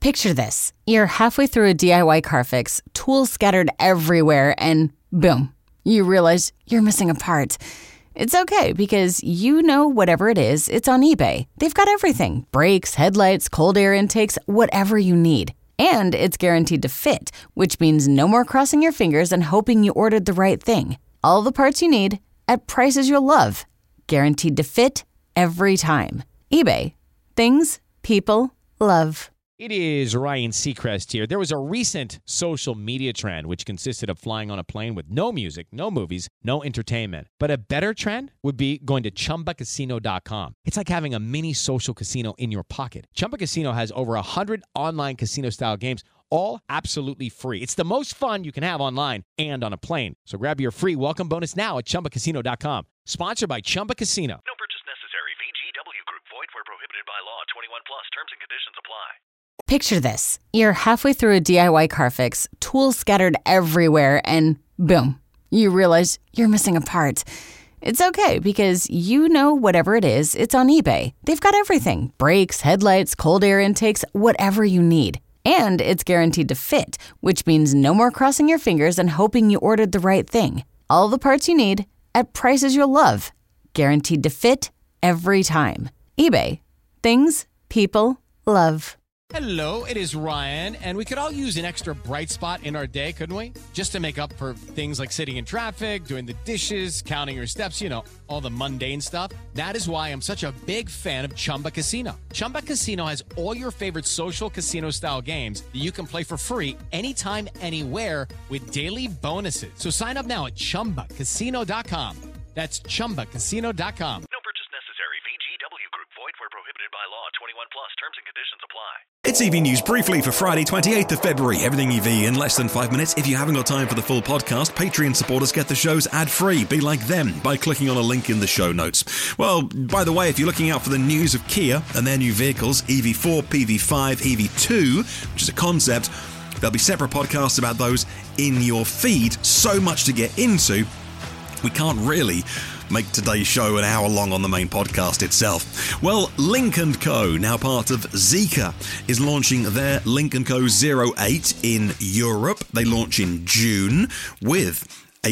Picture this. You're halfway through a DIY car fix, tools scattered everywhere, and boom, you realize you're missing a part. It's okay because you know whatever it is, it's on eBay. They've got everything. Brakes, headlights, cold air intakes, whatever you need. And it's guaranteed to fit, which means no more crossing your fingers and hoping you ordered the right thing. All the parts you need at prices you'll love. Guaranteed to fit every time. eBay. Things people love. It is Ryan Seacrest here. There was a recent social media trend which consisted of flying on a plane with no music, no movies, no entertainment. But a better trend would be going to ChumbaCasino.com. It's like having a mini social casino in your pocket. Chumba Casino has over 100 online casino-style games, all absolutely free. It's the most fun you can have online and on a plane. So grab your free welcome bonus now at ChumbaCasino.com. Sponsored by Chumba Casino. No purchase necessary. VGW Group. Void where prohibited by law. 21 plus. Terms and conditions apply. Picture this. You're halfway through a DIY car fix, tools scattered everywhere, and boom, you realize you're missing a part. It's okay because you know whatever it is, it's on eBay. They've got everything. Brakes, headlights, cold air intakes, whatever you need. And it's guaranteed to fit, which means no more crossing your fingers and hoping you ordered the right thing. All the parts you need at prices you'll love. Guaranteed to fit every time. eBay. Things people love. Hello, it is Ryan, and we could all use an extra bright spot in our day, couldn't we? Just to make up for things like sitting in traffic, doing the dishes, counting your steps, all the mundane stuff. That is why I'm such a big fan of Chumba Casino. Chumba Casino has all your favorite social casino-style games that you can play for free anytime, anywhere with daily bonuses. So sign up now at ChumbaCasino.com. That's ChumbaCasino.com. No purchase necessary. VGW Group. Void where prohibited by law. 21 plus. Terms and conditions apply. It's EV News briefly for Friday, 28th of February. Everything EV in less than 5 minutes. If you haven't got time for the full podcast, Patreon supporters get the shows ad-free. Be like them by clicking on a link in the show notes. Well, by the way, if you're looking out for the news of Kia and their new vehicles, EV4, PV5, EV2, which is a concept, there'll be separate podcasts about those in your feed. So much to get into. We can't really make today's show an hour long on the main podcast itself. Well, Lynk & Co., now part of Zeekr, is launching their Lynk & Co. 08 in Europe. They launch in June with a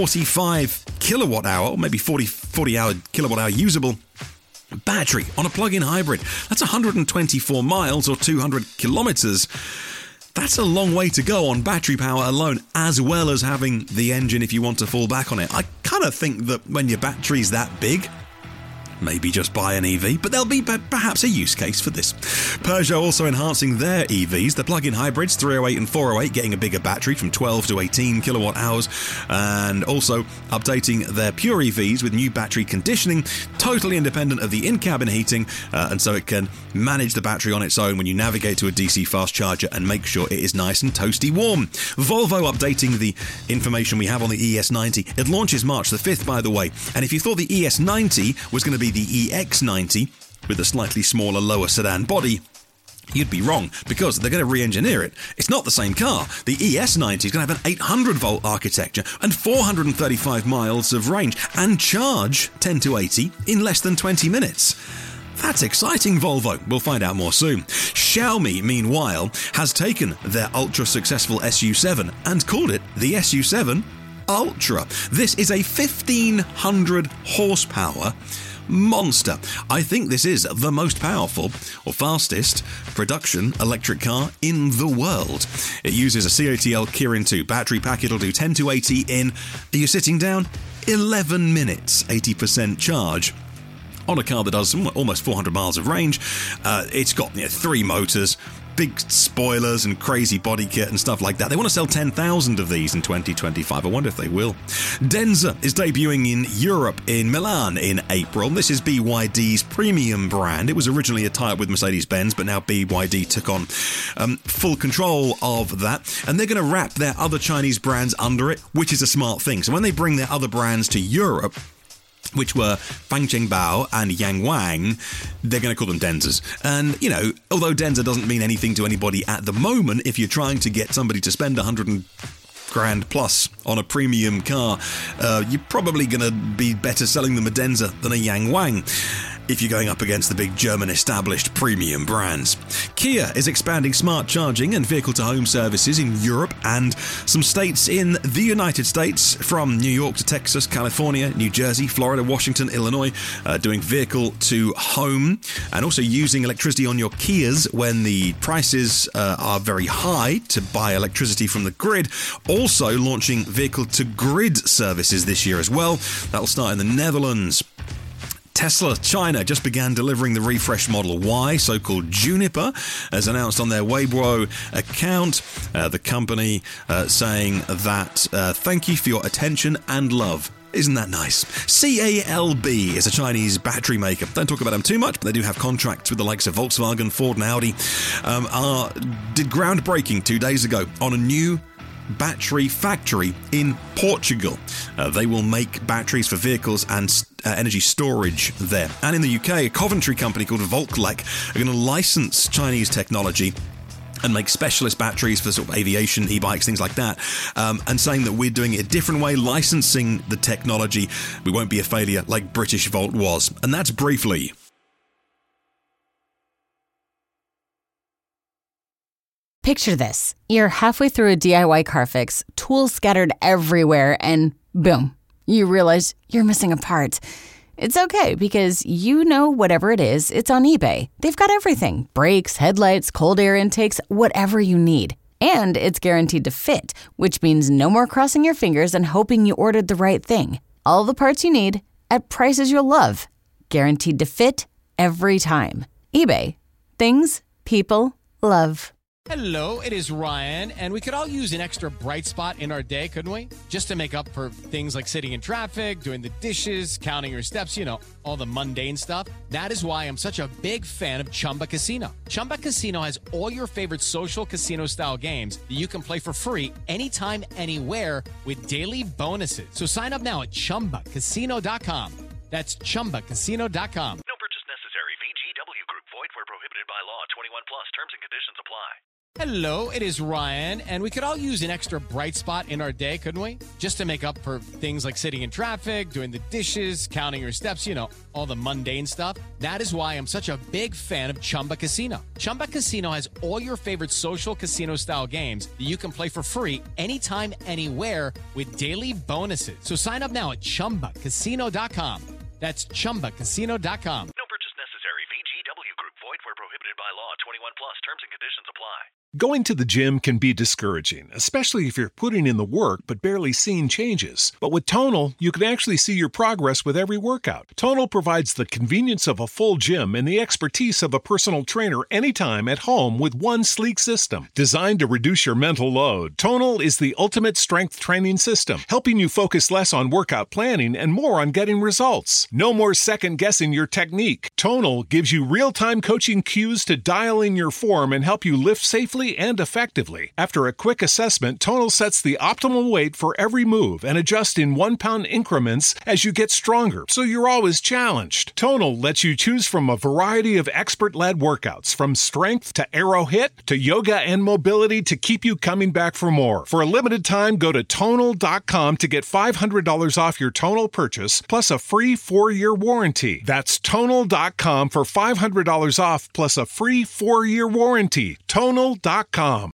45 kilowatt hour, or maybe 40 kilowatt hour usable battery on a plug-in hybrid. That's 124 miles or 200 kilometers. That's a long way to go on battery power alone, as well as having the engine if you want to fall back on it. I kind of think that when your battery's that big, maybe just buy an EV, but there'll be perhaps a use case for this. Peugeot also enhancing their EVs, the plug-in hybrids 308 and 408 getting a bigger battery from 12 to 18 kilowatt hours, and also updating their pure EVs with new battery conditioning, totally independent of the in-cabin heating, and so it can manage the battery on its own when you navigate to a DC fast charger and make sure it is nice and toasty warm. Volvo updating the information we have on the ES90. It launches March the 5th, by the way, and if you thought the ES90 was going to be the EX90 with a slightly smaller, lower sedan body, you'd be wrong, because they're going to re-engineer it. It's not the same car. The ES90 is going to have an 800-volt architecture and 435 miles of range and charge 10 to 80 in less than 20 minutes. That's exciting, Volvo. We'll find out more soon. Xiaomi, meanwhile, has taken their ultra-successful SU7 and called it the SU7 Ultra. This is a 1,500 horsepower monster. I think this is the most powerful or fastest production electric car in the world. It uses a CATL Kirin 2 battery pack. It'll do 10 to 80 in, are you sitting down? 11 minutes, 80% charge. On a car that does almost 400 miles of range. It's got 3 motors, big spoilers and crazy body kit and stuff like that. They want to sell 10,000 of these in 2025. I wonder if they will. Denza is debuting in Europe in Milan in April. This is BYD's premium brand. It was originally a tie-up with Mercedes-Benz, but now BYD took on full control of that. And they're going to wrap their other Chinese brands under it, which is a smart thing. So when they bring their other brands to Europe, which were Fangchengbao and Yangwang, they're going to call them Denzas. And, although Denza doesn't mean anything to anybody at the moment, if you're trying to get somebody to spend 100 grand plus on a premium car, you're probably going to be better selling them a Denza than a Yangwang. if you're going up against the big German established premium brands. Kia is expanding smart charging and vehicle-to-home services in Europe and some states in the United States, from New York to Texas, California, New Jersey, Florida, Washington, Illinois, doing vehicle-to-home and also using electricity on your Kias when the prices are very high to buy electricity from the grid. Also launching vehicle-to-grid services this year as well. That'll start in the Netherlands. Tesla China just began delivering the refreshed Model Y, so-called Juniper, as announced on their Weibo account. The company saying that thank you for your attention and love. Isn't that nice? CALB is a Chinese battery maker. Don't talk about them too much, but they do have contracts with the likes of Volkswagen, Ford and Audi. Did groundbreaking 2 days ago on a new battery factory in Portugal. They will make batteries for vehicles and energy storage there. And in the UK, a Coventry company called Volklek are going to license Chinese technology and make specialist batteries for sort of aviation, e-bikes, things like that, and saying that we're doing it a different way, licensing the technology. We won't be a failure like British Volt was. And that's briefly. Picture this. You're halfway through a DIY car fix, tools scattered everywhere, and boom, you realize you're missing a part. It's okay, because you know whatever it is, it's on eBay. They've got everything. Brakes, headlights, cold air intakes, whatever you need. And it's guaranteed to fit, which means no more crossing your fingers and hoping you ordered the right thing. All the parts you need at prices you'll love. Guaranteed to fit every time. eBay. Things people love. Hello, it is Ryan, and we could all use an extra bright spot in our day, couldn't we? Just to make up for things like sitting in traffic, doing the dishes, counting your steps, you know, all the mundane stuff. That is why I'm such a big fan of Chumba Casino. Chumba Casino has all your favorite social casino-style games that you can play for free anytime, anywhere with daily bonuses. So sign up now at ChumbaCasino.com. That's ChumbaCasino.com. No purchase necessary. VGW Group. Void where prohibited by law. 21 plus. Terms and conditions apply. Hello, it is Ryan, and we could all use an extra bright spot in our day, couldn't we? Just to make up for things like sitting in traffic, doing the dishes, counting your steps, you know, all the mundane stuff. That is why I'm such a big fan of Chumba Casino. Chumba Casino has all your favorite social casino-style games that you can play for free anytime, anywhere with daily bonuses. So sign up now at ChumbaCasino.com. That's ChumbaCasino.com. No purchase necessary. VGW Group. Void where prohibited by law. 21 plus. Terms and conditions apply. Going to the gym can be discouraging, especially if you're putting in the work but barely seeing changes. But with Tonal, you can actually see your progress with every workout. Tonal provides the convenience of a full gym and the expertise of a personal trainer anytime at home with one sleek system. Designed to reduce your mental load, Tonal is the ultimate strength training system, helping you focus less on workout planning and more on getting results. No more second-guessing your technique. Tonal gives you real-time coaching cues to dial in your form and help you lift safely and effectively. After a quick assessment, Tonal sets the optimal weight for every move and adjusts in 1 pound increments as you get stronger, so you're always challenged. Tonal lets you choose from a variety of expert-led workouts, from strength to aero hit to yoga and mobility, to keep you coming back for more. For a limited time, go to Tonal.com to get $500 off your Tonal purchase, plus a free 4-year warranty. That's Tonal.com for $500 off, plus a free 4-year warranty. Tonal.com.